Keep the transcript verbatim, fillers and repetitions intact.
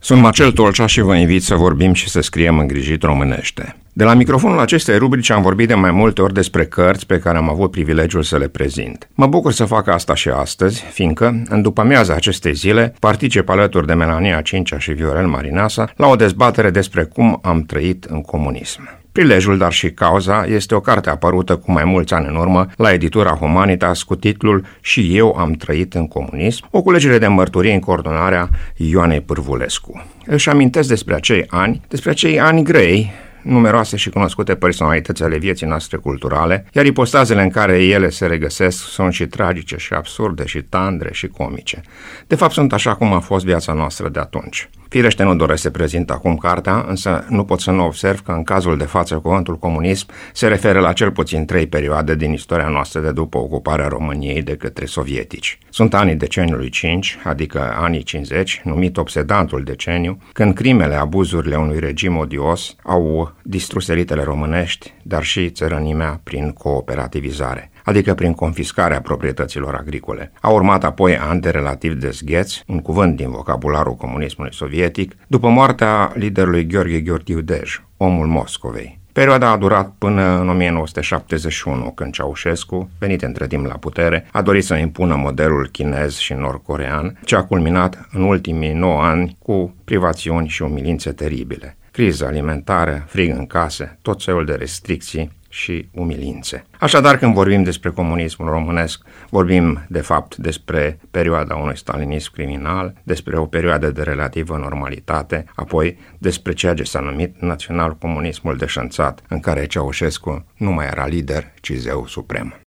Sunt Marcel Tolcea și vă invit să vorbim și să scriem îngrijit românește. De la microfonul acestei rubrici am vorbit de mai multe ori despre cărți pe care am avut privilegiul să le prezint. Mă bucur să fac asta și astăzi, fiindcă, în după-amiaza acestei zile, particip alături de Melania Cincea și Viorel Marinasa la o dezbatere despre cum am trăit în comunism. Prilejul, dar și cauza, este o carte apărută cu mai mulți ani în urmă la editura Humanitas cu titlul Și eu am trăit în comunism, o culegere de mărturii în coordonarea Ioanei Pârvulescu. Își amintesc despre acei ani, despre acei ani grei, numeroase și cunoscute personalități ale vieții noastre culturale, iar ipostazele în care ele se regăsesc sunt și tragice, și absurde, și tandre, și comice. De fapt, sunt așa cum a fost viața noastră de atunci. Firește, nu doresc să prezint acum cartea, însă nu pot să nu observ că în cazul de față cuvântul comunism se referă la cel puțin trei perioade din istoria noastră de după ocuparea României de către sovietici. Sunt anii deceniului cinci, adică anii cincizeci, numit obsedantul deceniu, când crimele, abuzurile unui regim odios au distrus elitele românești, dar și țărănimea prin cooperativizare, adică prin confiscarea proprietăților agricole. A urmat apoi ani de relativ dezgheț, un cuvânt din vocabularul comunismului sovietic, după moartea liderului Gheorghe Gheorghiu-Dej, omul Moscovei. Perioada a durat până în o mie nouă sute șaptezeci și unu, când Ceaușescu, venit între timp la putere, a dorit să impună modelul chinez și nord-corean, ce a culminat în ultimii nouă ani cu privațiuni și umilințe teribile. Criză alimentară, frig în case, tot felul de restricții și umilințe. Așadar, când vorbim despre comunismul românesc, vorbim de fapt despre perioada unui stalinism criminal, despre o perioadă de relativă normalitate, apoi despre ceea ce s-a numit național-comunismul deșanțat, în care Ceaușescu nu mai era lider, ci zeu suprem.